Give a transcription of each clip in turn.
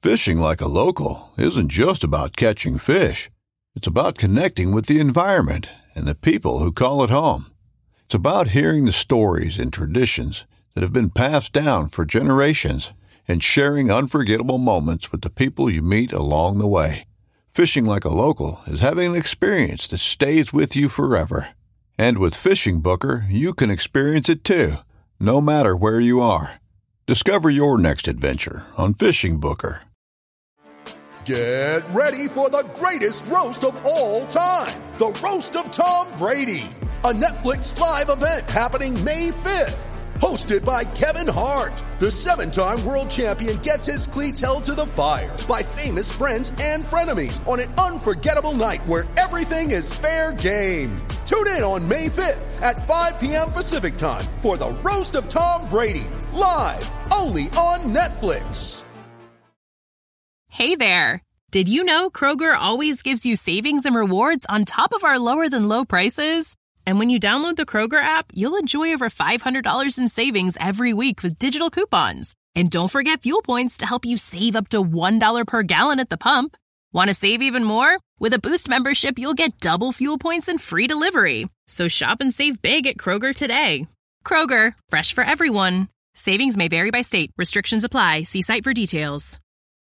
Fishing like a local isn't just about catching fish. It's about connecting with the environment and the people who call it home. It's about hearing the stories and traditions that have been passed down for generations and sharing unforgettable moments with the people you meet along the way. Fishing like a local is having an experience that stays with you forever. And with Fishing Booker, you can experience it too, no matter where you are. Discover your next adventure on Fishing Booker. Get ready for the greatest roast of all time, the Roast of Tom Brady, a Netflix live event happening May 5th. Hosted by Kevin Hart, the 7-time world champion gets his cleats held to the fire by famous friends and frenemies on an unforgettable night where everything is fair game. Tune in on May 5th at 5 p.m. Pacific time for the Roast of Tom Brady, live only on Netflix. Hey there. Did you know Kroger always gives you savings and rewards on top of our lower than low prices? And when you download the Kroger app, you'll enjoy over $500 in savings every week with digital coupons. And don't forget fuel points to help you save up to $1 per gallon at the pump. Want to save even more? With a Boost membership, you'll get double fuel points and free delivery. So shop and save big at Kroger today. Kroger, fresh for everyone. Savings may vary by state. Restrictions apply. See site for details.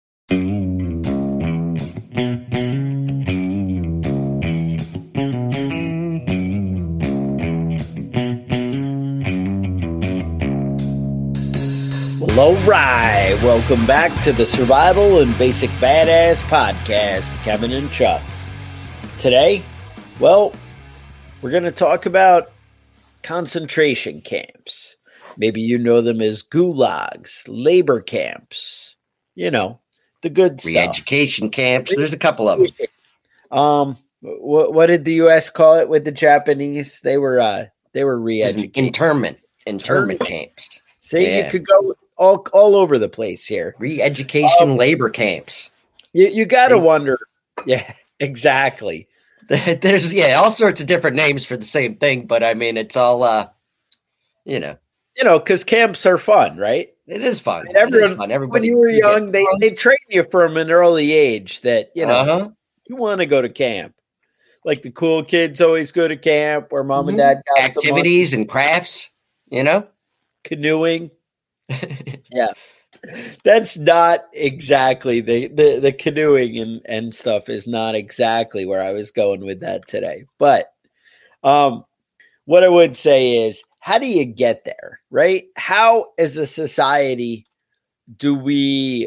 All right, welcome back to the Survival and Basic Badass Podcast, Kevin and Chuck. Today, well, we're going to talk about concentration camps. Maybe you know them as gulags, labor camps, you know, the good stuff. Re-education camps, there's a couple of them. What did the U.S. call it with the Japanese? They were re-educating. Internment camps. See, Yeah. You could go all over the place here. Re-education labor camps. You got to wonder. Yeah, exactly. There's all sorts of different names for the same thing, but I mean, it's all, because camps are fun, right? It is fun. And everyone, it is fun. Everybody, when you were young, they train you from an early age that, you want to go to camp. Like the cool kids always go to camp where mom and dad got activities and crafts, canoeing. Yeah. That's not exactly the canoeing and stuff is not exactly where I was going with that today. But what I would say is, how do you get there, right? How, as a society, do we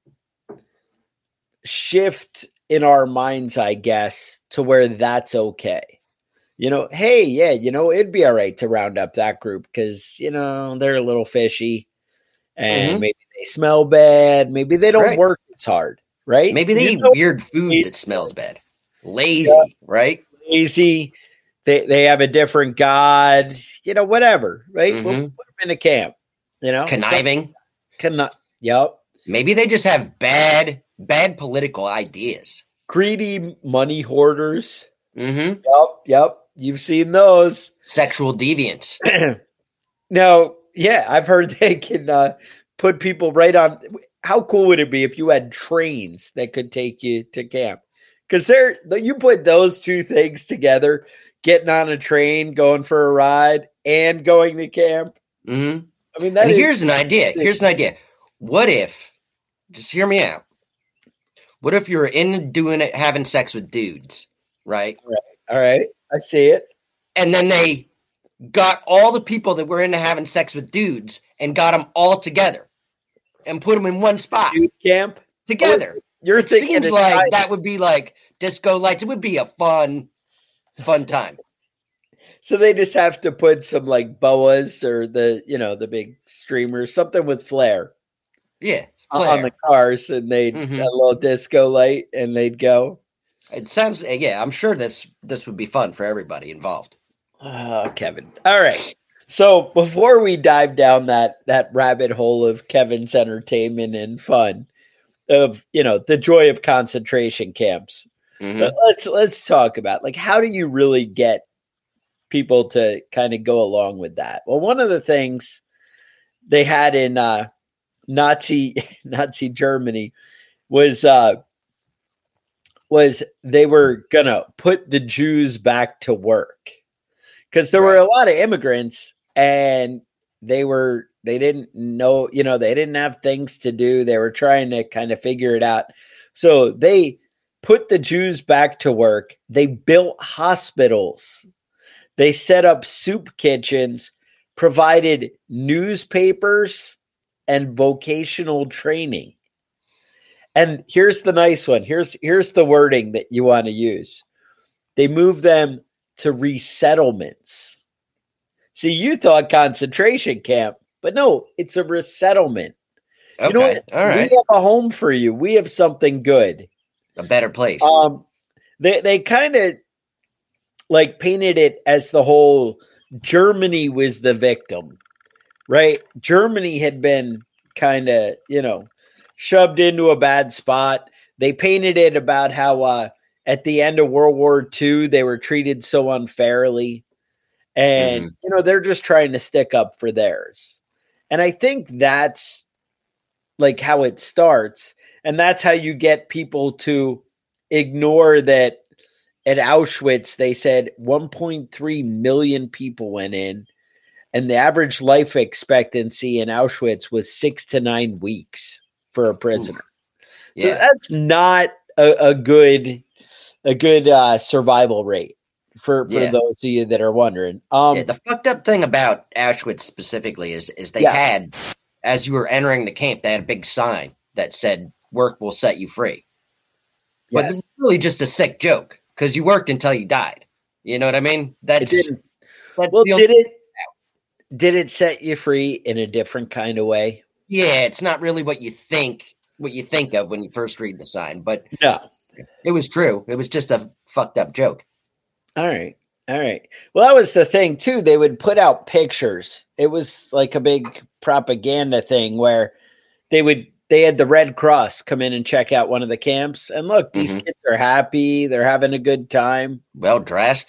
shift in our minds, I guess, to where that's okay? It'd be all right to round up that group because, they're a little fishy and maybe they smell bad. Maybe they don't work as hard, right? Maybe they eat weird food that smells bad. Lazy, right? Lazy. They have a different God, whatever, right? We'll put them in a camp, Conniving. Yep. Maybe they just have bad political ideas. Greedy money hoarders. Mm-hmm. Yep. You've seen those. Sexual deviants. No, yeah, I've heard they can put people right on. How cool would it be if you had trains that could take you to camp? Because you put those two things together, getting on a train, going for a ride, and going to camp. Mm-hmm. I mean, here's an idea. What if, just hear me out. What if you're having sex with dudes, right? All right. I see it. And then they got all the people that were into having sex with dudes and got them all together and put them in one spot. Dude camp? Together. You're thinking seems like that would be like disco lights. It would be a fun time. So they just have to put some like boas or the big streamers, something with flare. Yeah. On the cars, and they'd a little disco light and they'd go. It sounds, I'm sure this would be fun for everybody involved. Oh, Kevin. All right. So before we dive down that rabbit hole of Kevin's entertainment and fun of, the joy of concentration camps, let's talk about how do you really get people to kind of go along with that? Well, one of the things they had in Nazi Germany, was they were gonna put the Jews back to work because there were a lot of immigrants and they didn't know, they didn't have things to do. They were trying to kind of figure it out. So they put the Jews back to work. They built hospitals. They set up soup kitchens, provided newspapers and vocational training. And here's the nice one. Here's the wording that you want to use. They moved them to resettlements. See, you thought concentration camp, but no, it's a resettlement. Okay, you know what? All right. We have a home for you. We have something good. A better place. They kind of like painted it as the whole Germany was the victim, right? Germany had been kind of, shoved into a bad spot. They painted it about how at the end of World War II, they were treated so unfairly. And, they're just trying to stick up for theirs. And I think that's like how it starts. And that's how you get people to ignore that at Auschwitz, they said 1.3 million people went in. And the average life expectancy in Auschwitz was 6 to 9 weeks for a prisoner. Yeah. So that's not a good survival rate for those of you that are wondering. The fucked up thing about Auschwitz specifically is they had, as you were entering the camp, they had a big sign that said, "Work will set you free." Yes. But this is really just a sick joke because you worked until you died. You know what I mean? Did it set you free in a different kind of way? Yeah, it's not really what you think of when you first read the sign, but no, it was true. It was just a fucked up joke. All right. Well, that was the thing too. They would put out pictures. It was like a big propaganda thing where they had the Red Cross come in and check out one of the camps. And look, these kids are happy. They're having a good time. Well dressed.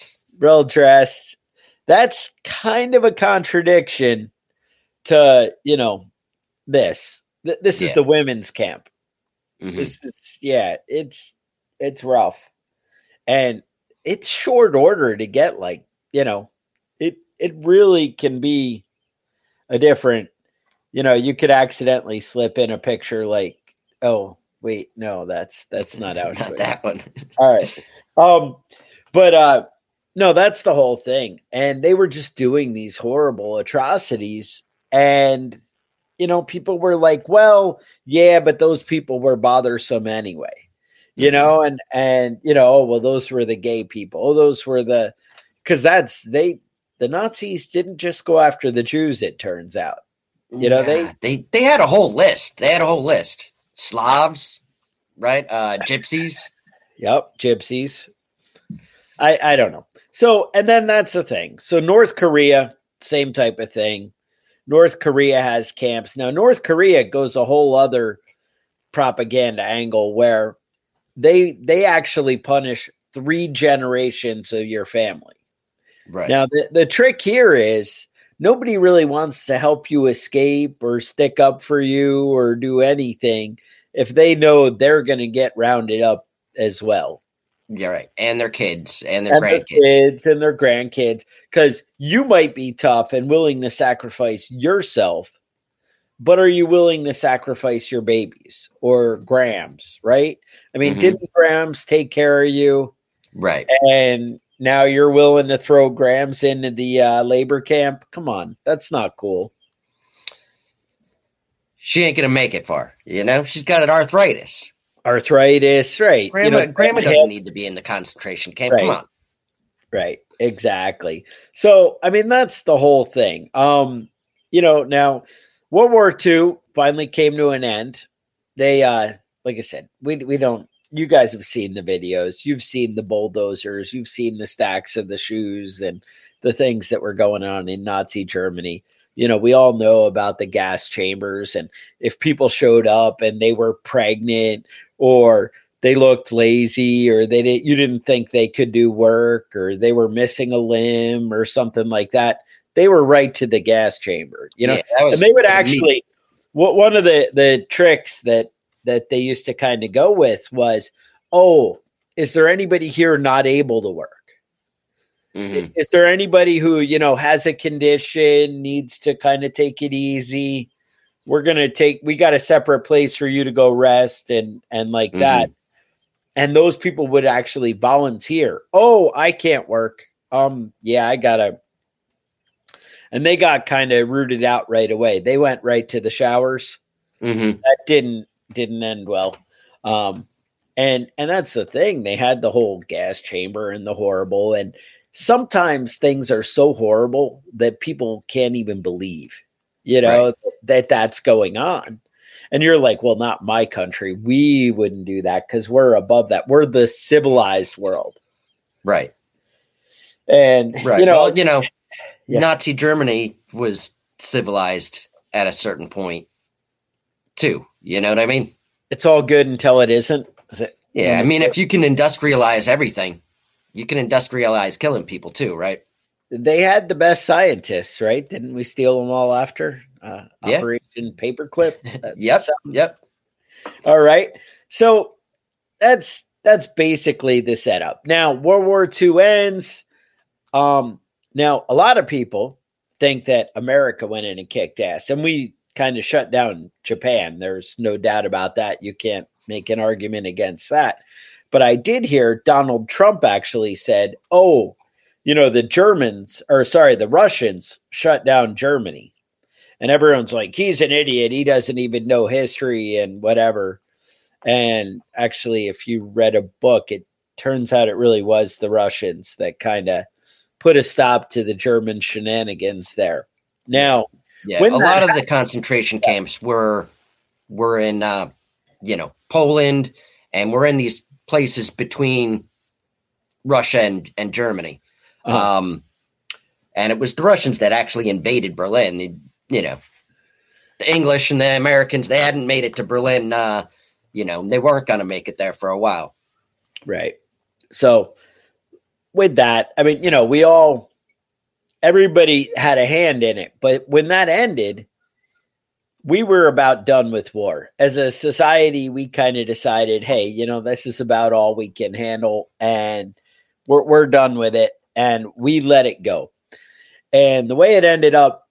That's kind of a contradiction to, this. This is the women's camp. This is, it's rough. And it's short order to get it really can be a different, you could accidentally slip in a picture like, oh, wait, no, that's not Auschwitz. Not that one. All right. But no, that's the whole thing. And they were just doing these horrible atrocities. And, people were like, well, yeah, but those people were bothersome anyway. And well, those were the gay people. Oh, those were because the Nazis didn't just go after the Jews, it turns out. They had a whole list. Slavs, right? Gypsies. Yep. Gypsies. I don't know. So, and then that's the thing. So North Korea, same type of thing. North Korea has camps. Now, North Korea goes a whole other propaganda angle where they actually punish 3 generations of your family. Right. Now, the trick here is nobody really wants to help you escape or stick up for you or do anything if they know they're going to get rounded up as well. Yeah, right. And their kids and their grandkids. And their grandkids. Because you might be tough and willing to sacrifice yourself, but are you willing to sacrifice your babies or Grams, right? I mean, didn't Grams take care of you? Right. And now you're willing to throw Grams into the labor camp? Come on. That's not cool. She ain't going to make it far. She's got an arthritis. Right. Grandma doesn't need to be in the concentration camp. Right. Come on. Right. Exactly. So, I mean, that's the whole thing. Now World War II finally came to an end. They, like I said, we don't, you guys have seen the videos. You've seen the bulldozers. You've seen the stacks of the shoes and the things that were going on in Nazi Germany. We all know about the gas chambers, and if people showed up and they were pregnant or they looked lazy or you didn't think they could do work or they were missing a limb or something like that, they were right to the gas chamber, and they would actually, one of the tricks that that they used to kind of go with was, oh, is there anybody here not able to work? Mm-hmm. Is there anybody who, has a condition, needs to kind of take it easy? We got a separate place for you to go rest and like mm-hmm. that. And those people would actually volunteer. Oh, I can't work. Yeah, I gotta. And they got kind of rooted out right away. They went right to the showers. Mm-hmm. That didn't end well. And that's the thing. They had the whole gas chamber and the horrible. And sometimes things are so horrible that people can't even believe, right. That's going on. And you're like, well, not my country. We wouldn't do that because we're above that. We're the civilized world. Right. And, right. Yeah. Nazi Germany was civilized at a certain point too. You know what I mean? It's all good until it isn't. Is it? Yeah. I mean, if you can industrialize everything, you can industrialize killing people too, right? They had the best scientists, right? Didn't we steal them all after Operation Paperclip? Yep. All right. So that's basically the setup. Now, World War II ends. Now, a lot of people think that America went in and kicked ass, and we kind of shut down Japan. There's no doubt about that. You can't make an argument against that. But I did hear Donald Trump actually said, the Russians shut down Germany. And everyone's like, he's an idiot. He doesn't even know history and whatever. And actually, if you read a book, it turns out it really was the Russians that kind of put a stop to the German shenanigans there. Now, a lot of the concentration camps were in, Poland, and we're in these places between Russia and Germany. Uh-huh. And it was the Russians that actually invaded Berlin. The English and the Americans, they hadn't made it to Berlin. They weren't going to make it there for a while. Right. So with that, I mean, everybody had a hand in it, but when that ended, we were about done with war. As a society, we kind of decided, hey, this is about all we can handle, and we're done with it, and we let it go. And the way it ended up,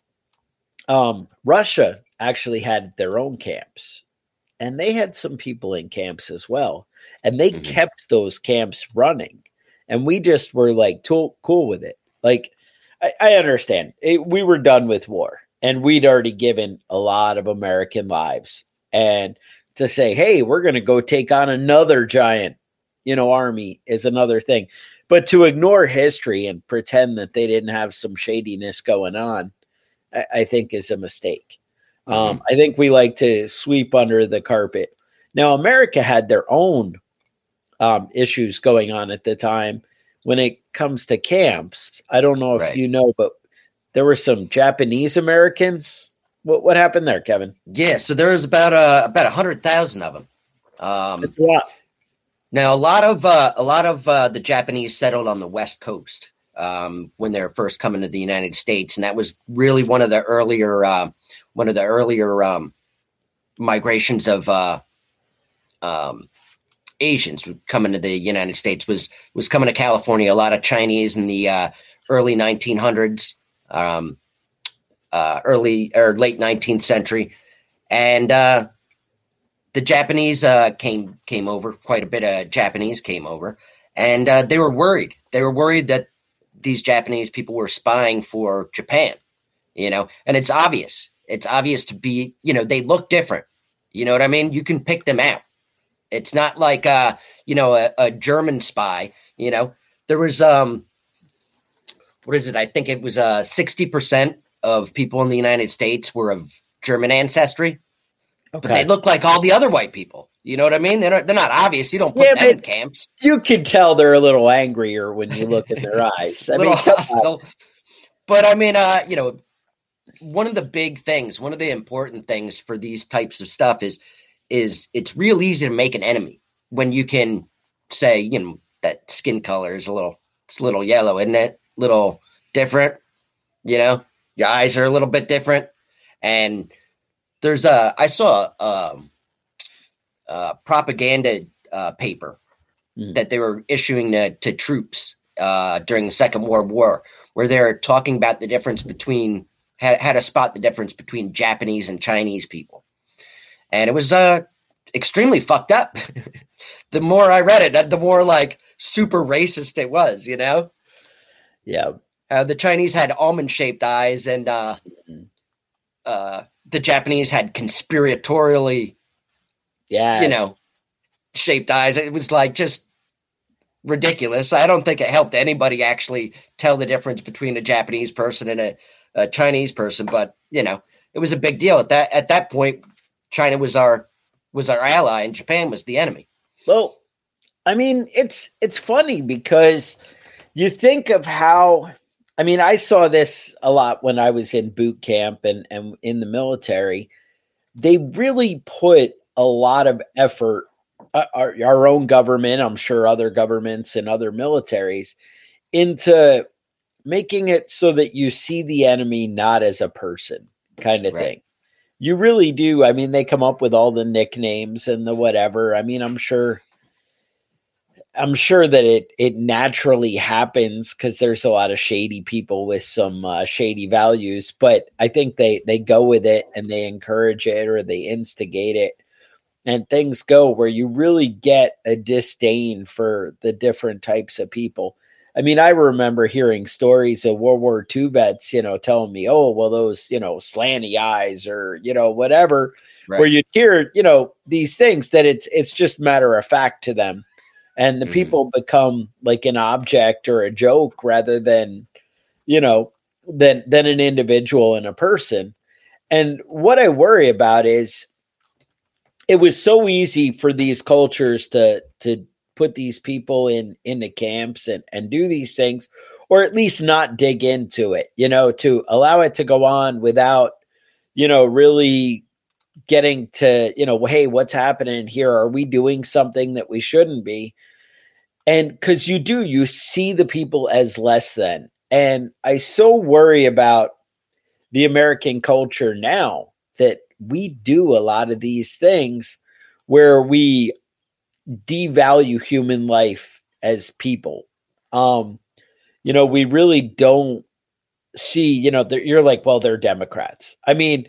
Russia actually had their own camps, and they had some people in camps as well, and they kept those camps running, and we just were like cool with it. Like, I understand. We were done with war. And we'd already given a lot of American lives. And to say, hey, we're going to go take on another giant, army is another thing. But to ignore history and pretend that they didn't have some shadiness going on, I think is a mistake. I think we like to sweep under the carpet. Now, America had their own issues going on at the time when it comes to camps. I don't know if you know, but there were some Japanese Americans. What happened there, Kevin? Yeah, so there was about 100,000 of them. That's a lot. Now, a lot of the Japanese settled on the West Coast when they were first coming to the United States, and that was really one of the earlier migrations of Asians coming to the United States. Was coming to California. A lot of Chinese in the early 1900s. Early or late 19th century, and the Japanese came over. Quite a bit of Japanese came over, and they were worried. They were worried that these Japanese people were spying for Japan, and it's obvious. It's obvious to be, they look different. You know what I mean? You can pick them out. It's not like a German spy. There was what is it? I think it was 60% of people in the United States were of German ancestry, but they look like all the other white people. You know what I mean? They're not obvious. You don't put them in camps. You can tell they're a little angrier when you look in their eyes. I mean, hostile. But I mean, one of the big things, one of the important things for these types of stuff is it's real easy to make an enemy when you can say, that skin color is a little yellow, isn't it? Little different, your eyes are a little bit different. And there's I saw propaganda paper that they were issuing to troops during the Second World War, where they're talking about the difference between how to spot the difference between Japanese and Chinese people. And it was extremely fucked up. The more I read it, the more like super racist it was, you know? Yeah. The Chinese had almond-shaped eyes, and the Japanese had conspiratorially, shaped eyes. It was like just ridiculous. I don't think it helped anybody actually tell the difference between a Japanese person and a Chinese person, but it was a big deal at that point. China was our ally, and Japan was the enemy. Well, I mean, it's funny because you think of how. I mean, I saw this a lot when I was in boot camp and in the military. They really put a lot of effort, our own government, I'm sure other governments and other militaries, into making it so that you see the enemy not as a person kind of thing. You really do. I mean, they come up with all the nicknames and the whatever. I mean, I'm sure that it naturally happens because there's a lot of shady people with some shady values, but I think they go with it and they encourage it or they instigate it, and things go where you really get a disdain for the different types of people. I mean, I remember hearing stories of World War II vets, telling me, oh, well, those, slanty eyes or, whatever, where you hear, these things that it's just matter of fact to them. And the people become like an object or a joke rather than, than an individual and a person. And what I worry about is it was so easy for these cultures to put these people in the camps and do these things, or at least not dig into it, to allow it to go on without, really getting to, hey, what's happening here? Are we doing something that we shouldn't be? And because you see the people as less than. And I so worry about the American culture now that we do a lot of these things where we devalue human life as people. We really don't see, you're like, well, they're Democrats. I mean,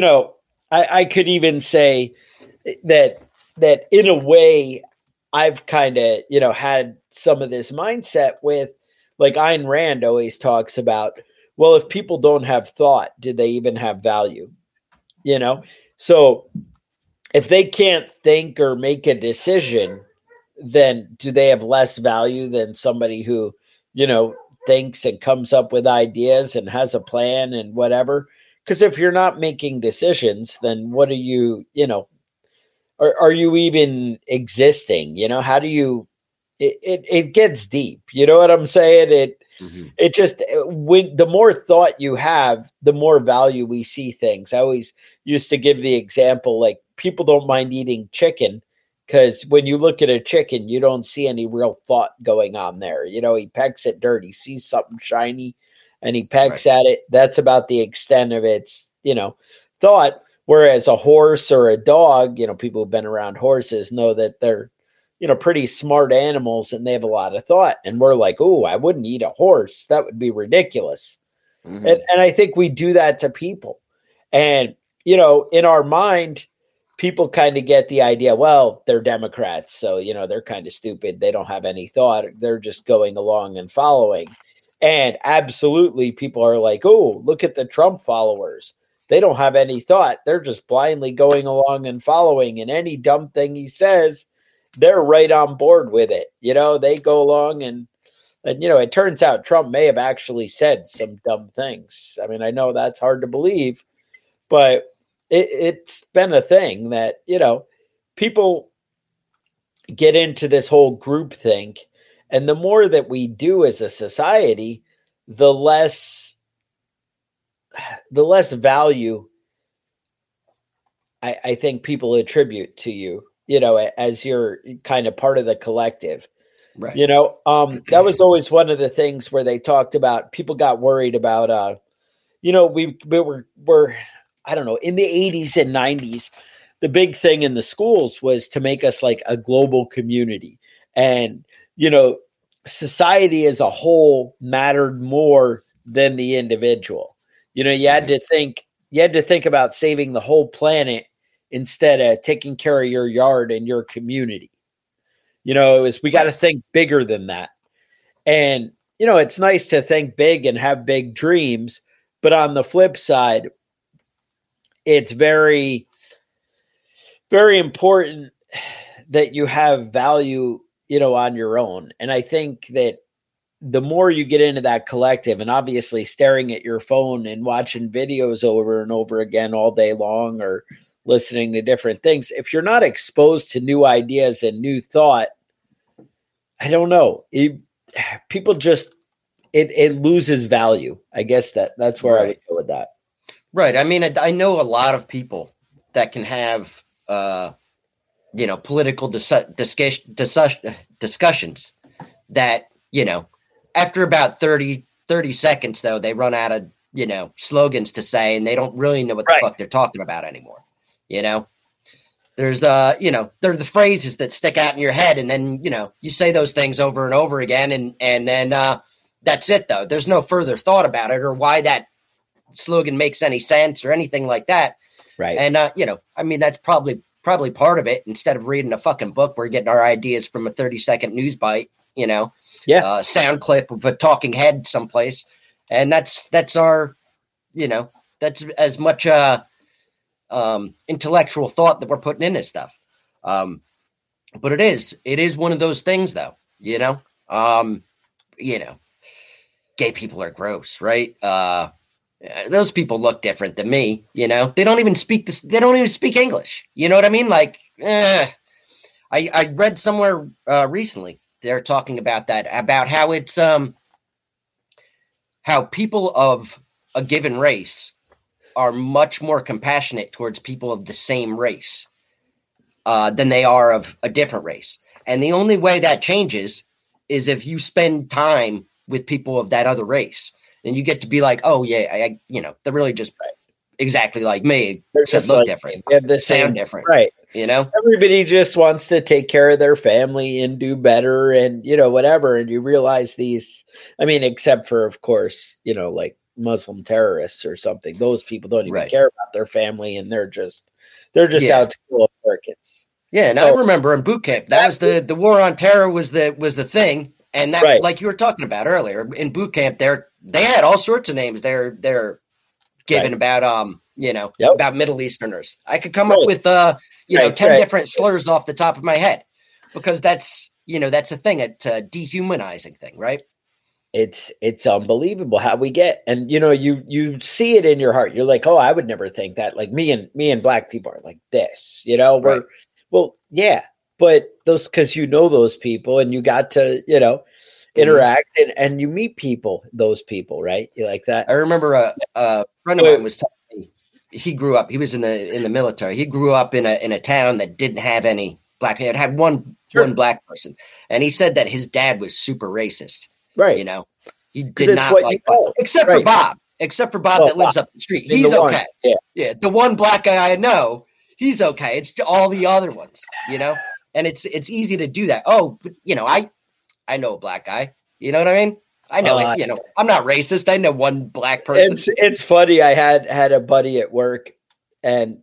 I could even say that in a way I've kind of, had some of this mindset with, like, Ayn Rand always talks about, well, if people don't have thought, do they even have value? So if they can't think or make a decision, then do they have less value than somebody who, thinks and comes up with ideas and has a plan and whatever? Because if you're not making decisions, then what are you, are you even existing? How do you, it gets deep. You know what I'm saying? It just, when the more thought you have, the more value we see things. I always used to give the example, like, people don't mind eating chicken because when you look at a chicken, you don't see any real thought going on there. He pecks at dirt. He sees something shiny and he pecks at it. That's about the extent of its, thought. Whereas a horse or a dog, people who've been around horses know that they're, pretty smart animals and they have a lot of thought. And we're like, oh, I wouldn't eat a horse. That would be ridiculous. And I think we do that to people. And, in our mind, people kind of get the idea, well, they're Democrats. So, they're kind of stupid. They don't have any thought. They're just going along and following. And absolutely, people are like, oh, look at the Trump followers. They don't have any thought. They're just blindly going along and following. And any dumb thing he says, they're right on board with it. They go along and it turns out Trump may have actually said some dumb things. I mean, I know that's hard to believe, but it's been a thing that, people get into this whole group think. And the more that we do as a society, the less value I think people attribute to you, as you're kind of part of the collective. Right. That was always one of the things where they talked about, people got worried about, we were, I don't know, in the 80s and 90s, the big thing in the schools was to make us like a global community. And, society as a whole mattered more than the individual. You had to think about saving the whole planet instead of taking care of your yard and your community. We got to think bigger than that. And, it's nice to think big and have big dreams, but on the flip side, it's very, very important that you have value, on your own. And I think that the more you get into that collective, and obviously staring at your phone and watching videos over and over again all day long, or listening to different things, if you're not exposed to new ideas and new thought, I don't know. People just, it loses value. I guess that's where I would go with that. Right. I mean, I know a lot of people that can have, political discussions that, after about 30 seconds, though, they run out of, slogans to say, and they don't really know what the fuck they're talking about anymore. There's, they're the phrases that stick out in your head, and then, you say those things over and over again, and then that's it, though. There's no further thought about it or why that slogan makes any sense or anything like that. Right. And, that's probably part of it. Instead of reading a fucking book, we're getting our ideas from a 30-second news bite, sound clip of a talking head someplace. And that's our, that's as much intellectual thought that we're putting in this stuff. But it is one of those things, though, gay people are gross, right? Those people look different than me, they don't even speak English. You know what I mean? Like, I read somewhere recently, they're talking about that, about how it's, how people of a given race are much more compassionate towards people of the same race than they are of a different race. And the only way that changes is if you spend time with people of that other race. And you get to be like, oh yeah, they're really just exactly like me, except look different, they have the same, sound different, right? Everybody just wants to take care of their family and do better, and whatever. And you realize these, except for, of course, like Muslim terrorists or something. Those people don't even care about their family, and they're just out to kill Americans. Yeah, and I remember in boot camp, that was the war on terror was the thing. And that, like you were talking about earlier, in boot camp, they had all sorts of names. They're given about about Middle Easterners. I could come up with 10 different slurs off the top of my head, because that's a thing. It's a dehumanizing thing, right? It's unbelievable how we get, and you see it in your heart. You're like, oh, I would never think that. Like me and black people are like this. We're well, yeah. But because those people, and you got to, interact and you meet those people, right? You like that? I remember a friend of mine was telling me he grew up. He was in the military. He grew up in a town that didn't have any black. It had one black person, and he said that his dad was super racist. Right. He did not like, except for Bob. Except for Bob that lives up the street. He's okay. Yeah. The one black guy I know, he's okay. It's all the other ones, And it's easy to do that. Oh, but I know a black guy. You know what I mean? I know I'm not racist. I know one black person. It's funny. I had a buddy at work, and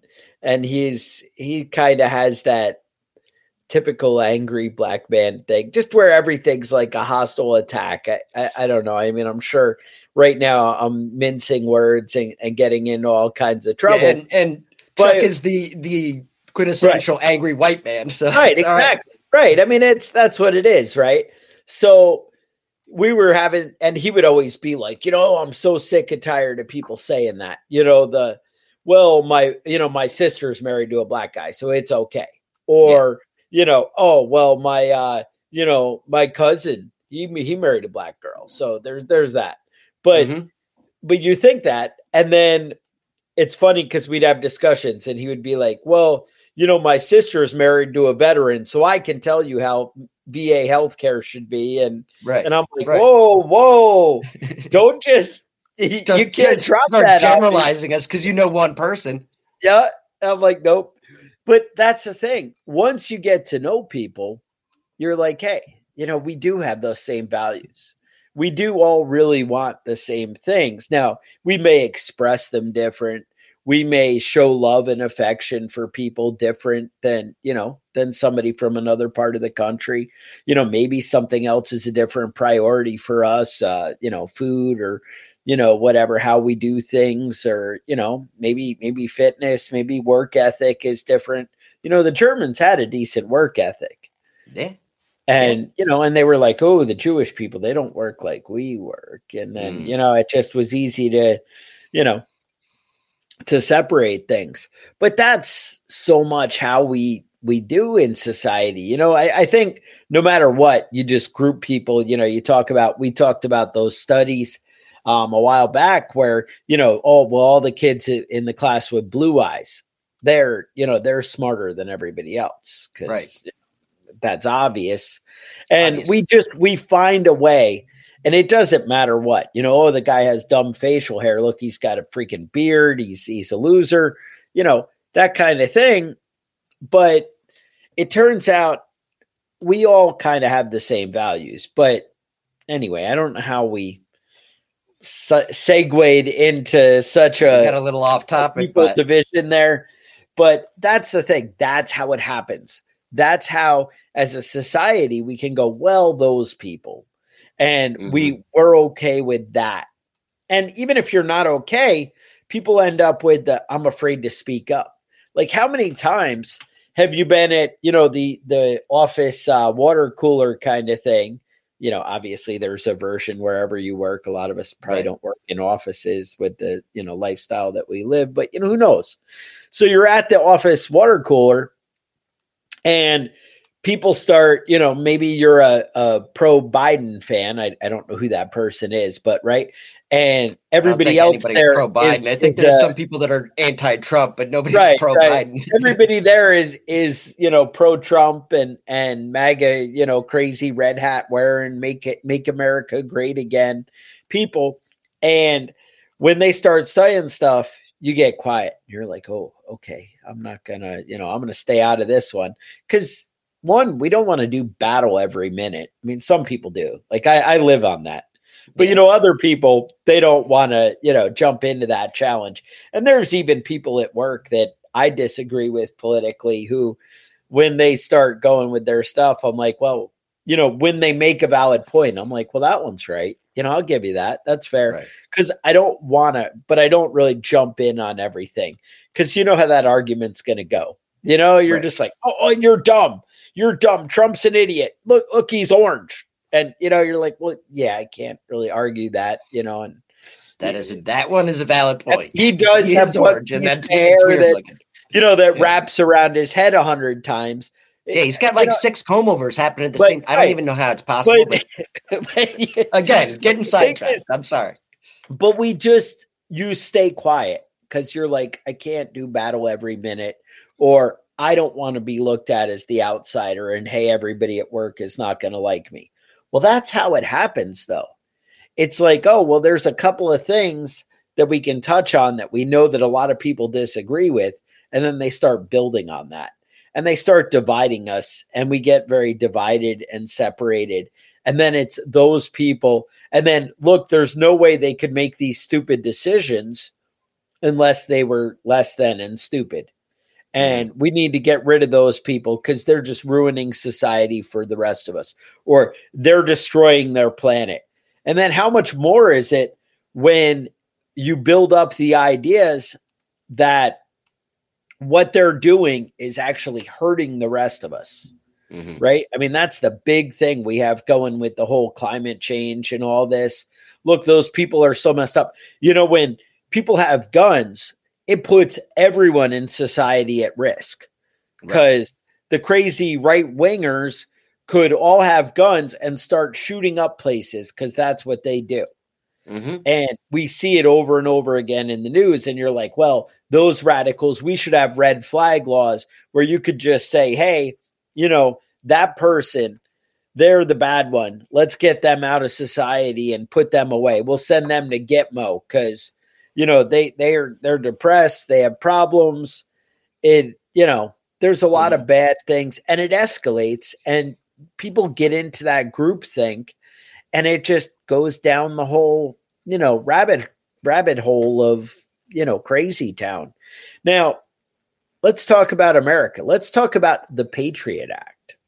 he kind of has that typical angry black man thing, just where everything's like a hostile attack. I don't know. I'm sure right now I'm mincing words and getting into all kinds of trouble. Yeah, and Chuck is the quintessential angry white man. So right, exactly. Right. That's what it is, right? So we were having, and he would always be like, I'm so sick and tired of people saying that, my sister's married to a black guy, so it's okay. Or, my cousin, he married a black girl. So there's that. But, but you think that, and then it's funny because we'd have discussions and he would be like, well, my sister is married to a veteran, so I can tell you how VA healthcare should be. And I'm like, whoa, don't just, you can't drop that generalizing us because one person. Yeah. I'm like, nope. But that's the thing. Once you get to know people, you're like, hey, we do have those same values. We do all really want the same things. Now, we may express them different. We may show love and affection for people different than somebody from another part of the country. Maybe something else is a different priority for us, food or, whatever, how we do things, or, maybe fitness, maybe work ethic is different. The Germans had a decent work ethic. Yeah. And, and they were like, oh, the Jewish people, they don't work like we work. And then, it just was easy to, to separate things. But that's so much how we do in society. I think no matter what, you just group people, we talked about those studies a while back where, all the kids in the class with blue eyes, they're smarter than everybody else because right. That's obvious. And we find a way, and it doesn't matter what, the guy has dumb facial hair. Look, he's got a freaking beard. He's a loser, that kind of thing. But it turns out we all kind of have the same values. But anyway, I don't know how we segued into such got a little off topic division there. But that's the thing. That's how it happens. That's how, as a society, we can go, well, those people. And we're okay with that. And even if you're not okay, people end up with I'm afraid to speak up. Like, how many times have you been at, the office water cooler kind of thing? Obviously there's a version wherever you work. A lot of us probably don't work in offices with the, lifestyle that we live, but who knows? So you're at the office water cooler and people start, maybe you're a pro Biden fan. I don't know who that person is, but right. And everybody else there pro Biden. I think there's some people that are anti-Trump, but nobody's pro Biden. Everybody there is pro Trump and MAGA, crazy red hat wearing make America great again people. And when they start saying stuff, you get quiet. You're like, oh, okay, I'm not gonna, I'm gonna stay out of this one. Because one, we don't want to do battle every minute. I mean, some people do. Like I live on that. But, other people, they don't want to, jump into that challenge. And there's even people at work that I disagree with politically who, when they start going with their stuff, I'm like, well, when they make a valid point, I'm like, well, that one's right. I'll give you that. That's fair. Because I don't want to, but I don't really jump in on everything. Because you know how that argument's going to go. You're just like, oh, you're dumb. You're dumb. Trump's an idiot. Look, he's orange. And, you're like, well, yeah, I can't really argue that, and that one is a valid point. He does have orange, and that's hair that, that wraps around his head 100 times. Yeah, he's got like 6 comb-overs happening at the same time. I don't even know how it's possible. But again, getting sidetracked. I'm sorry. But you stay quiet because you're like, I can't do battle every minute, or I don't want to be looked at as the outsider and, hey, everybody at work is not going to like me. Well, that's how it happens, though. It's like, oh, well, there's a couple of things that we can touch on that we know that a lot of people disagree with, and then they start building on that. And they start dividing us, and we get very divided and separated. And then it's those people. And then, look, there's no way they could make these stupid decisions unless they were less than and stupid. And we need to get rid of those people because they're just ruining society for the rest of us, or they're destroying their planet. And then how much more is it when you build up the ideas that what they're doing is actually hurting the rest of us, right? I mean, that's the big thing we have going with the whole climate change and all this. Look, those people are so messed up. When people have guns, it puts everyone in society at risk because the crazy right wingers could all have guns and start shooting up places because that's what they do. And we see it over and over again in the news. And you're like, well, those radicals, we should have red flag laws where you could just say, hey, that person, they're the bad one. Let's get them out of society and put them away. We'll send them to Gitmo because they're depressed. They have problems. there's a lot of bad things, and it escalates, and people get into that groupthink, and it just goes down the whole, rabbit hole of, crazy town. Now, let's talk about America. Let's talk about the Patriot Act.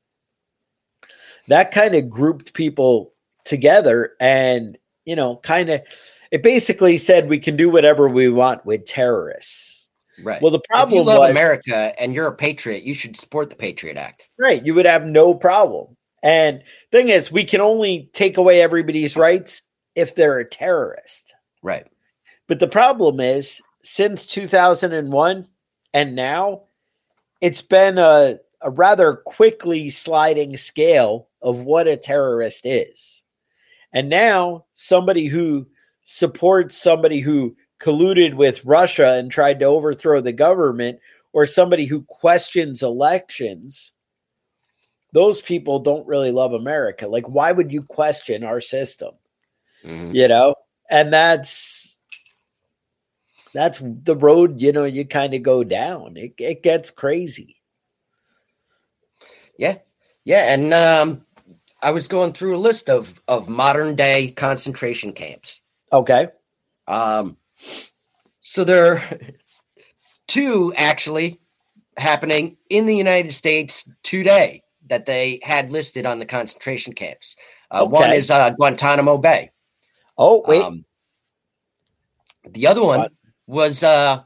That kind of grouped people together, and, it basically said we can do whatever we want with terrorists. Right. Well, the problem if you love America and you're a patriot, you should support the Patriot Act. Right. You would have no problem. And thing is, we can only take away everybody's rights if they're a terrorist. Right. But the problem is, since 2001 and now, it's been a rather quickly sliding scale of what a terrorist is. And now somebody who supports somebody who colluded with Russia and tried to overthrow the government, or somebody who questions elections, those people don't really love America. Like, why would you question our system? Mm-hmm. And that's the road, you kind of go down. It gets crazy. Yeah. Yeah. And I was going through a list of modern day concentration camps. Okay. So there are 2 actually happening in the United States today that they had listed on the concentration camps. One is Guantanamo Bay. Oh, wait. The other one was there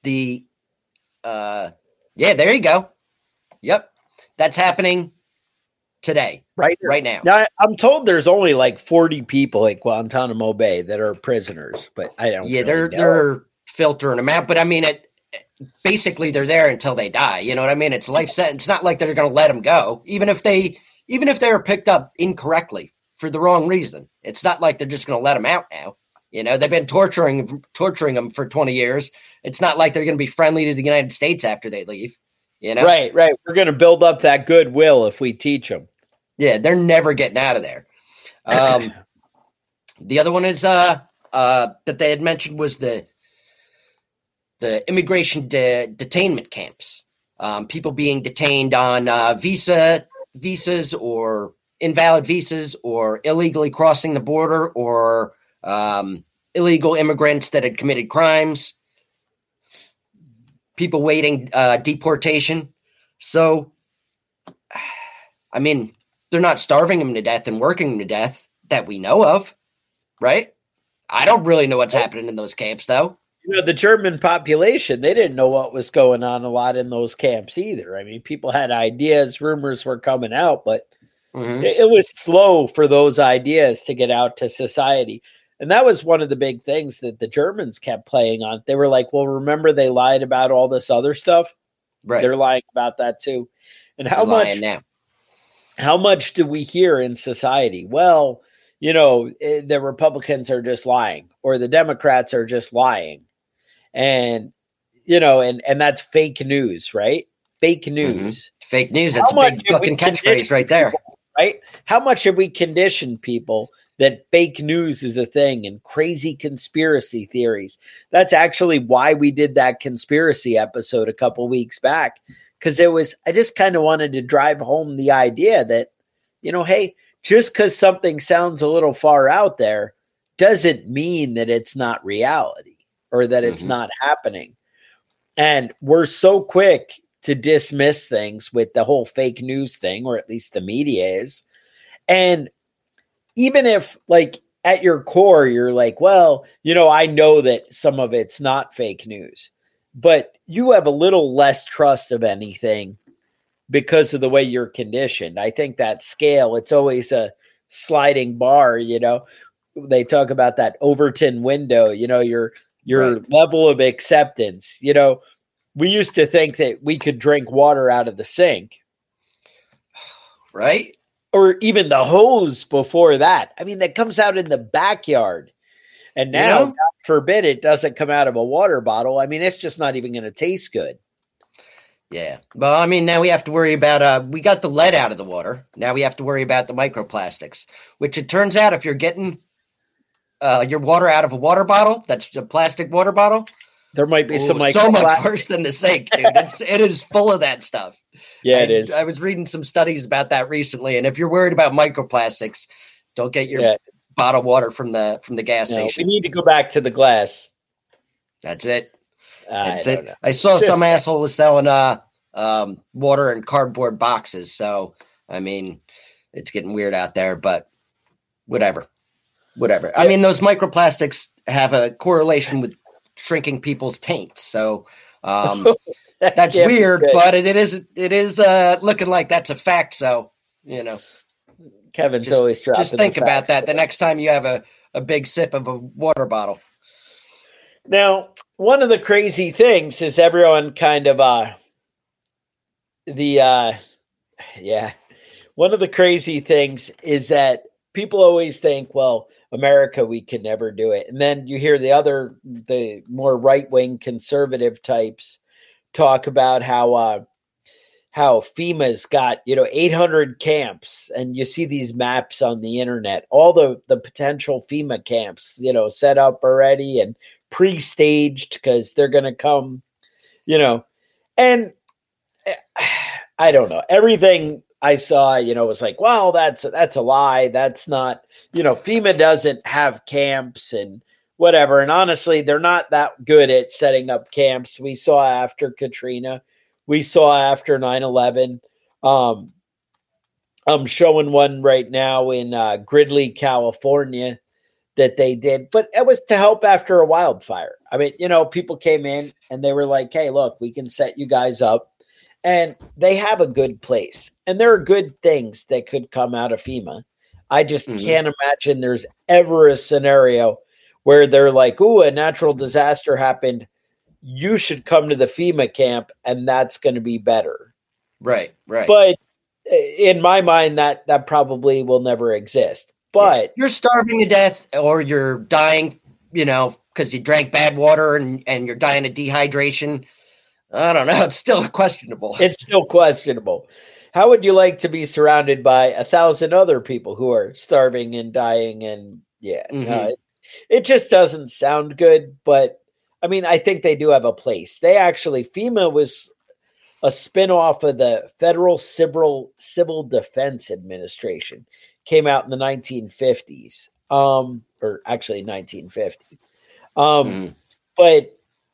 you go. Yep. That's happening today. Right now. Now, I'm told there's only like 40 people at Guantanamo Bay that are prisoners, but I don't know. They're filtering them out, but I mean, basically they're there until they die. You know what I mean? It's life sentence. It's not like they're going to let them go, even if they are picked up incorrectly for the wrong reason. It's not like they're just going to let them out now. They've been torturing them for 20 years. It's not like they're going to be friendly to the United States after they leave. Right. We're going to build up that goodwill if we teach them. Yeah, they're never getting out of there. The other one is that they had mentioned was the immigration detainment camps. People being detained on visas or invalid visas, or illegally crossing the border, or illegal immigrants that had committed crimes. People waiting deportation. So, I mean, they're not starving them to death and working them to death that we know of, right? I don't really know what's happening in those camps, though. The German population, they didn't know what was going on a lot in those camps either. I mean, people had ideas, rumors were coming out, but it was slow for those ideas to get out to society. And that was one of the big things that the Germans kept playing on. They were like, well, remember they lied about all this other stuff? Right. They're lying about that too. And how much do we hear in society? Well, the Republicans are just lying, or the Democrats are just lying. And, and that's fake news, right? Fake news. Fake news. That's a big fucking catchphrase right there. Right? How much have we conditioned people that fake news is a thing and crazy conspiracy theories? That's actually why we did that conspiracy episode a couple weeks back. Because I just kind of wanted to drive home the idea that, hey, just because something sounds a little far out there doesn't mean that it's not reality or that it's not happening. And we're so quick to dismiss things with the whole fake news thing, or at least the media is. And even if, like, at your core, you're like, well, I know that some of it's not fake news, but you have a little less trust of anything because of the way you're conditioned. I think that scale, it's always a sliding bar, they talk about that Overton window, your right. level of acceptance. We used to think that we could drink water out of the sink. Right. Or even the hose before that. I mean, that comes out in the backyard. And now, God forbid, it doesn't come out of a water bottle. I mean, it's just not even going to taste good. Yeah. Well, I mean, now we have to worry about, we got the lead out of the water. Now we have to worry about the microplastics, which it turns out if you're getting your water out of a water bottle, that's a plastic water bottle, There might be some so much worse than the sink, dude. It is full of that stuff. Yeah, it is. I was reading some studies about that recently, and if you're worried about microplastics, don't get your bottled water from the gas station. We need to go back to the glass. That's it. That's it. I saw some asshole was selling water in cardboard boxes. So I mean, it's getting weird out there, but whatever. Yeah. I mean, those microplastics have a correlation with shrinking people's taints. So that's weird, but it is looking like that's a fact. So, Kevin's always dropping. Just think about that the next time you have a big sip of a water bottle. Now, one of the crazy things is everyone kind of one of the crazy things is that people always think, well, America, we could never do it. And then you hear the more right-wing conservative types talk about how FEMA's got, 800 camps, and you see these maps on the internet, all the potential FEMA camps, set up already and pre-staged because they're going to come, and I don't know. Everything I saw, was like, well, that's a lie. That's not, FEMA doesn't have camps and whatever. And honestly, they're not that good at setting up camps. We saw after Katrina, we saw after 9/11. I'm showing one right now in Gridley, California that they did, but it was to help after a wildfire. I mean, people came in and they were like, hey, look, we can set you guys up. And they have a good place. And there are good things that could come out of FEMA. I just can't imagine there's ever a scenario where they're like, ooh, a natural disaster happened. You should come to the FEMA camp and that's going to be better. Right. But in my mind, that probably will never exist. But you're starving to death or you're dying, because you drank bad water and you're dying of dehydration. I don't know. It's still questionable. How would you like to be surrounded by 1,000 other people who are starving and dying? And it just doesn't sound good. But I mean, I think they do have a place. FEMA was a spinoff of the Federal Civil Defense Administration. Came out in the 1950s, or actually 1950. But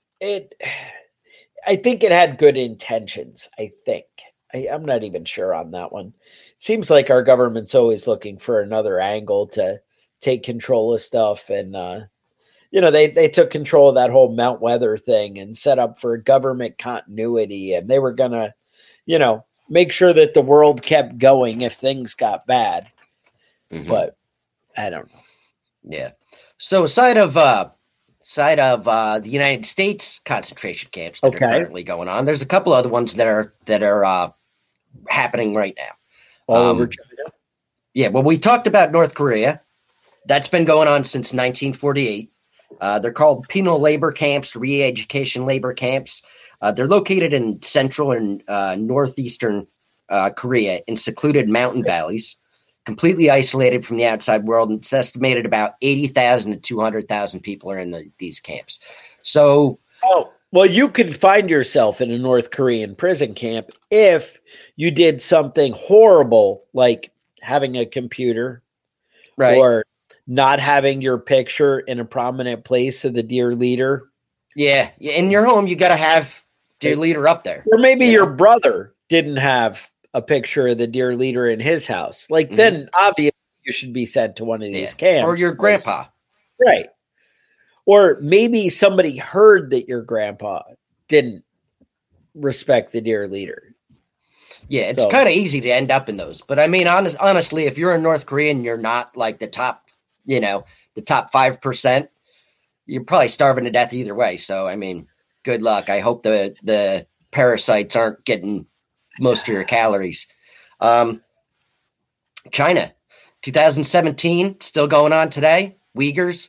I think it had good intentions, I think. I'm not even sure on that one. It seems like our government's always looking for another angle to take control of stuff. And, they took control of that whole Mount Weather thing and set up for government continuity. And they were going to, make sure that the world kept going if things got bad. But I don't know. Yeah. So aside of the United States concentration camps that are currently going on, there's a couple other ones that are happening right now. All over China? Yeah, well, we talked about North Korea. That's been going on since 1948. They're called penal labor camps, re-education labor camps. They're located in central and northeastern Korea in secluded mountain valleys, completely isolated from the outside world, and it's estimated about 80,000 to 200,000 people are in these camps. So, well, you could find yourself in a North Korean prison camp if you did something horrible, like having a computer, right, or not having your picture in a prominent place of the dear leader. Yeah, in your home, you got to have dear leader up there, or maybe your brother didn't have a picture of the dear leader in his house. Then obviously you should be sent to one of these camps. Or your grandpa. Right. Or maybe somebody heard that your grandpa didn't respect the dear leader. Yeah, it's kind of easy to end up in those. But I mean, honestly, if you're in North Korea and you're not like the top 5%, you're probably starving to death either way. So, I mean, good luck. I hope the parasites aren't getting most of your calories. China, 2017, still going on today. Uyghurs,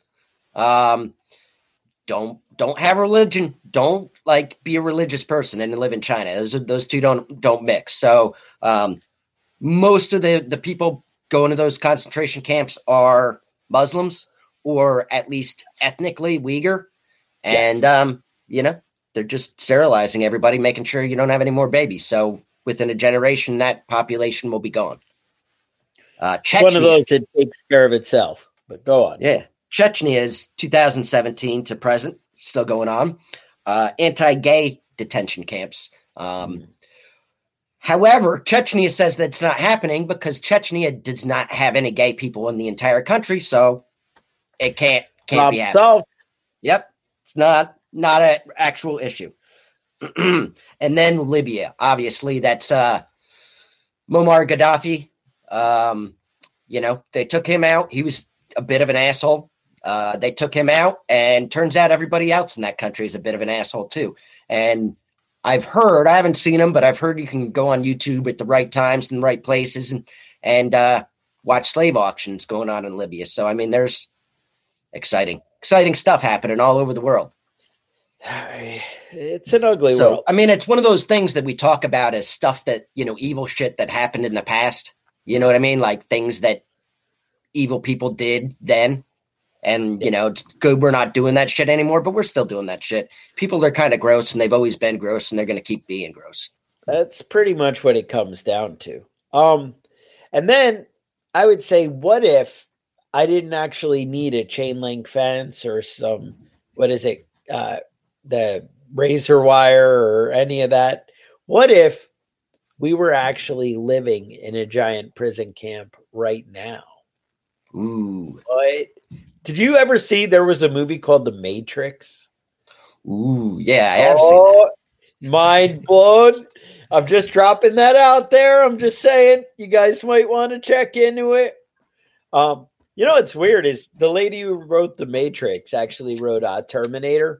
don't have religion. Don't be a religious person and live in China. Those two don't mix. So most of the people going to those concentration camps are Muslims, or at least ethnically Uyghur. And they're just sterilizing everybody, making sure you don't have any more babies. So within a generation, that population will be gone. Chechnya, one of those that takes care of itself, but go on. Yeah. Chechnya is 2017 to present, still going on. Anti-gay detention camps. However, Chechnya says that's not happening because Chechnya does not have any gay people in the entire country, so it can't be happening. Solved. Yep. It's not an actual issue. And then Libya. Obviously, that's Muammar Gaddafi. They took him out. He was a bit of an asshole. They took him out, and turns out everybody else in that country is a bit of an asshole too. And I've heard, I haven't seen him, but I've heard you can go on YouTube at the right times and the right places and watch slave auctions going on in Libya. So, I mean, there's exciting stuff happening all over the world. It's an ugly world. I mean, it's one of those things that we talk about as stuff that, evil shit that happened in the past. You know what I mean? Like things that evil people did then. And, it's good we're not doing that shit anymore, but we're still doing that shit. People are kind of gross, and they've always been gross, and they're going to keep being gross. That's pretty much what it comes down to. And then I would say, what if I didn't actually need a chain link fence or some, the razor wire or any of that? What if we were actually living in a giant prison camp right now? Ooh. But did you ever see there was a movie called The Matrix? Ooh, yeah, I have seen that. Mind blown. I'm just dropping that out there. I'm just saying you guys might want to check into it. What's weird is the lady who wrote The Matrix actually wrote Terminator.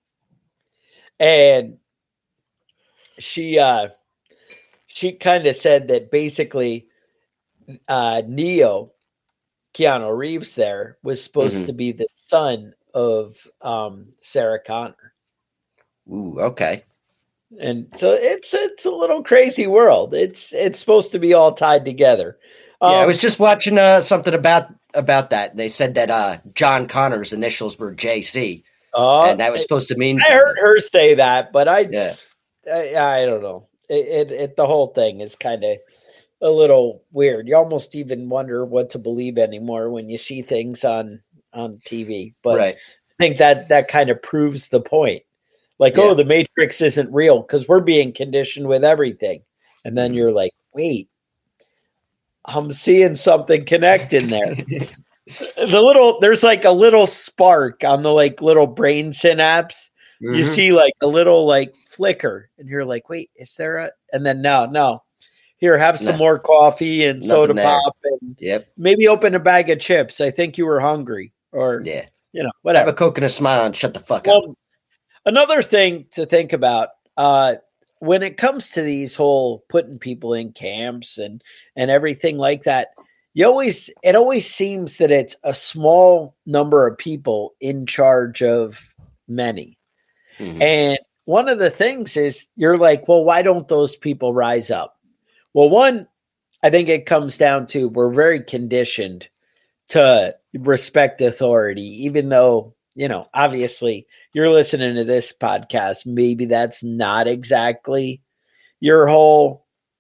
And she kind of said that basically Neo, Keanu Reeves there, was supposed to be the son of Sarah Connor. Ooh, okay. And so it's a little crazy world. It's supposed to be all tied together. I was just watching something about that. They said that John Connor's initials were JC, and that was supposed to mean. I heard her say that, but I don't know. It the whole thing is kind of a little weird. You almost even wonder what to believe anymore when you see things on TV. But right. I think that kind of proves the point. Like, the Matrix isn't real because we're being conditioned with everything. And then you're like, wait, I'm seeing something connect in there. There's like a little spark on the like little brain synapse. You see like a little like flicker and you're like, wait, is there and then no. Here, have some more coffee and soda pop and maybe open a bag of chips. I think you were hungry or, whatever. Have a Coke and a smile and shut the fuck up. Another thing to think about when it comes to these whole putting people in camps and everything like that, it always seems that it's a small number of people in charge of many. Mm-hmm. And one of the things is you're like, well, why don't those people rise up? Well, one, I think it comes down to we're very conditioned to respect authority, even though, obviously you're listening to this podcast. Maybe that's not exactly your whole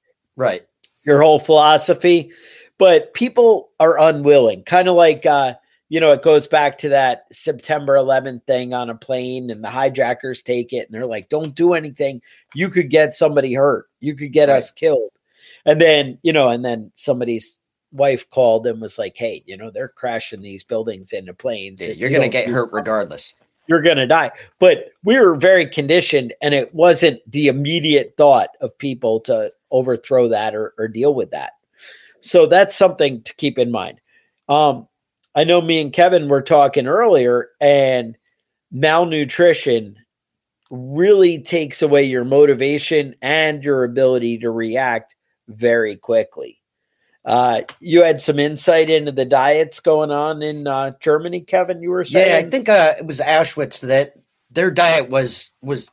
philosophy, but people are unwilling, kind of like, it goes back to that September 11th thing on a plane and the hijackers take it and they're like, don't do anything. You could get somebody hurt. You could get us killed. And then, and then somebody's wife called and was like, hey, they're crashing these buildings into planes. Yeah, you're going to get hurt regardless. You're going to die. But we were very conditioned, and it wasn't the immediate thought of people to overthrow that or deal with that. So that's something to keep in mind. I know me and Kevin were talking earlier, and malnutrition really takes away your motivation and your ability to react very quickly. You had some insight into the diets going on in Germany, Kevin, you were saying? Yeah, I think it was Auschwitz that their diet was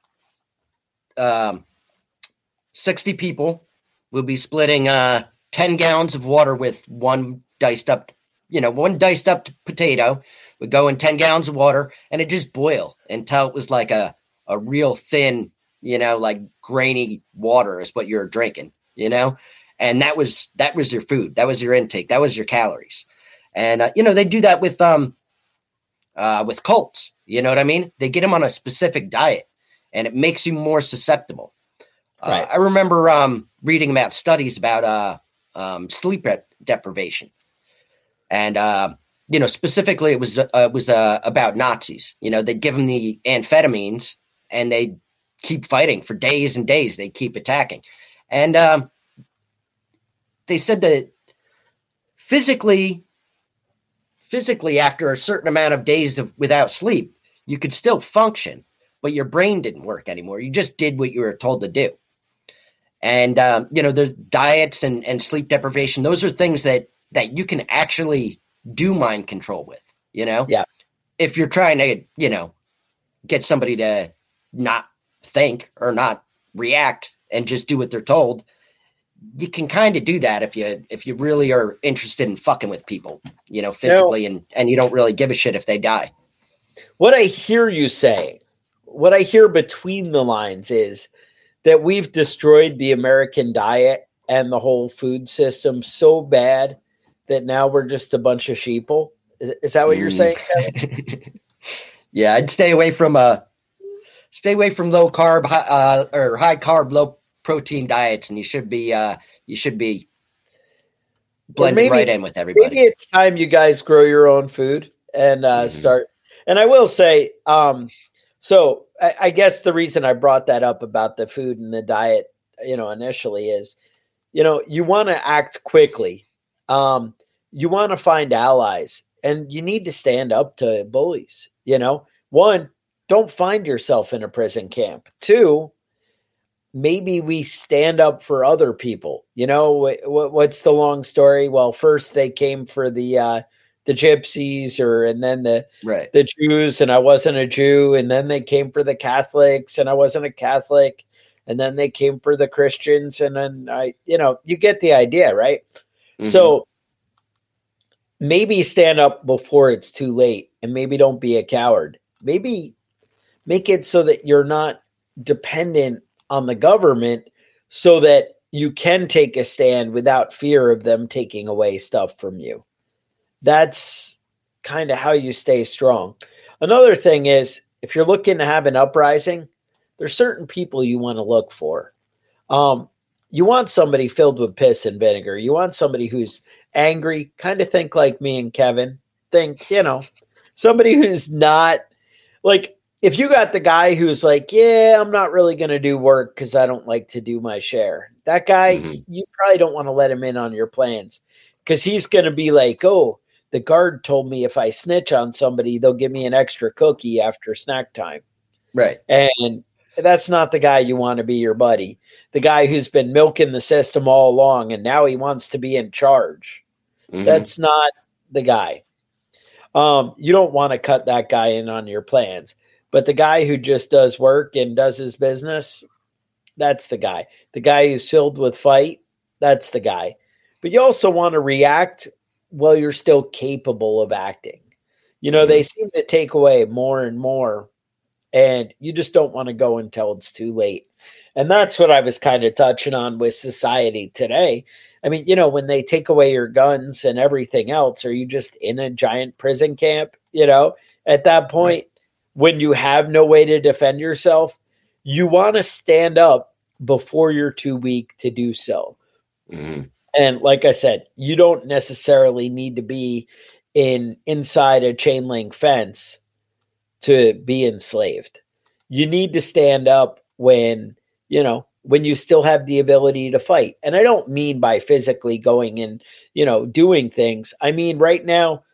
60 people will be splitting 10 gallons of water with one diced up potato would go in 10 gallons of water and it just boil until it was like a a real thin, like grainy water is what you're drinking, and that was your food. That was your intake. That was your calories. And, they do that with cults. You know what I mean? They get them on a specific diet, and it makes you more susceptible. Right. I remember reading about studies about sleep deprivation. And, specifically it was about Nazis. They'd give them the amphetamines and they'd keep fighting for days and days. They'd keep attacking. And they said that physically, after a certain amount of days without sleep, you could still function, but your brain didn't work anymore. You just did what you were told to do. And, the diets and sleep deprivation, those are things that you can actually do mind control with, Yeah. If you're trying to, get somebody to not think or not react and just do what they're told, you can kind of do that if you really are interested in fucking with people, physically, and you don't really give a shit if they die. What I hear you say, what I hear between the lines is that we've destroyed the American diet and the whole food system so bad that now we're just a bunch of sheeple. Is that what you're saying, Kevin? Yeah, I'd stay away from low carb or high carb, low protein diets, and you should be blended right in with everybody. Maybe it's time you guys grow your own food and start. And I will say, so I guess the reason I brought that up about the food and the diet, initially is, you want to act quickly. You want to find allies, and you need to stand up to bullies. One, don't find yourself in a prison camp. Two, maybe we stand up for other people. What's the long story? Well, first they came for the gypsies, and then the Jews, and I wasn't a Jew, and then they came for the Catholics, and I wasn't a Catholic, and then they came for the Christians, and then you get the idea, right? Mm-hmm. So maybe stand up before it's too late, and maybe don't be a coward. Maybe make it so that you're not dependent on the government, so that you can take a stand without fear of them taking away stuff from you. That's kind of how you stay strong. Another thing is, if you're looking to have an uprising, there's certain people you want to look for. You want somebody filled with piss and vinegar. You want somebody who's angry, kind of think like me and Kevin. Think, somebody who's not like, if you got the guy who's like, yeah, I'm not really going to do work because I don't like to do my share. That guy, you probably don't want to let him in on your plans, because he's going to be like, oh, the guard told me if I snitch on somebody, they'll give me an extra cookie after snack time. Right. And that's not the guy you want to be your buddy. The guy who's been milking the system all along, and now he wants to be in charge. Mm-hmm. That's not the guy. You don't want to cut that guy in on your plans. But the guy who just does work and does his business, that's the guy. The guy who's filled with fight, that's the guy. But you also want to react while you're still capable of acting. They seem to take away more and more, and you just don't want to go until it's too late. And that's what I was kind of touching on with society today. I mean, when they take away your guns and everything else, are you just in a giant prison camp? At that point, when you have no way to defend yourself, you want to stand up before you're too weak to do so. Mm-hmm. And like I said, you don't necessarily need to be inside a chain link fence to be enslaved. You need to stand up when you still have the ability to fight. And I don't mean by physically going and, doing things. I mean, right now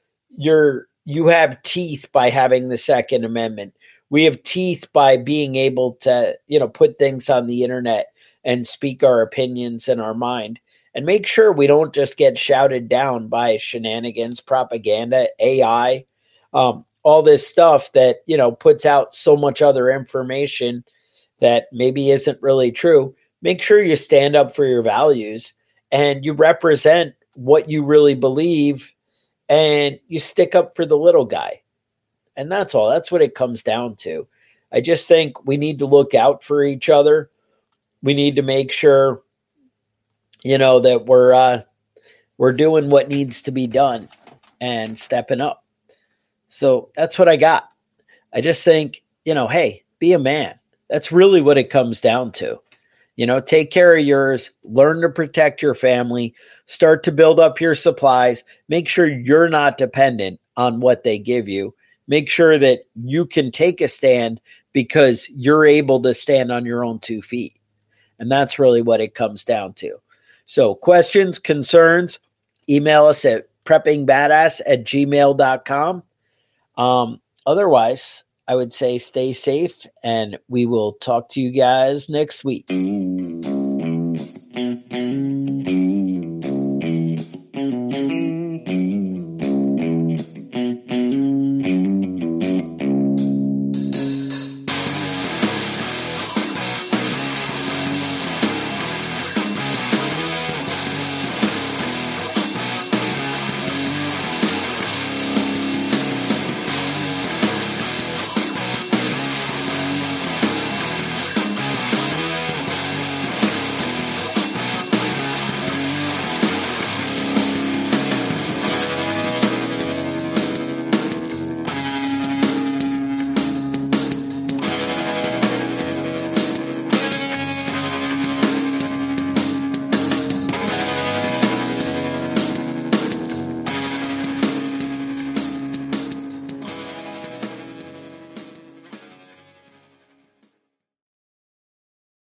you have teeth by having the Second Amendment. We have teeth by being able to, put things on the internet and speak our opinions and our mind, and make sure we don't just get shouted down by shenanigans, propaganda, AI, all this stuff that, puts out so much other information that maybe isn't really true. Make sure you stand up for your values and you represent what you really believe, and you stick up for the little guy. And that's all. That's what it comes down to. I just think we need to look out for each other. We need to make sure, that we're doing what needs to be done and stepping up. So that's what I got. I just think, hey, be a man. That's really what it comes down to. Take care of yours, learn to protect your family, start to build up your supplies, make sure you're not dependent on what they give you. Make sure that you can take a stand because you're able to stand on your own 2 feet. And that's really what it comes down to. So questions, concerns, email us at preppingbadass@gmail.com. Otherwise, I would say stay safe, and we will talk to you guys next week.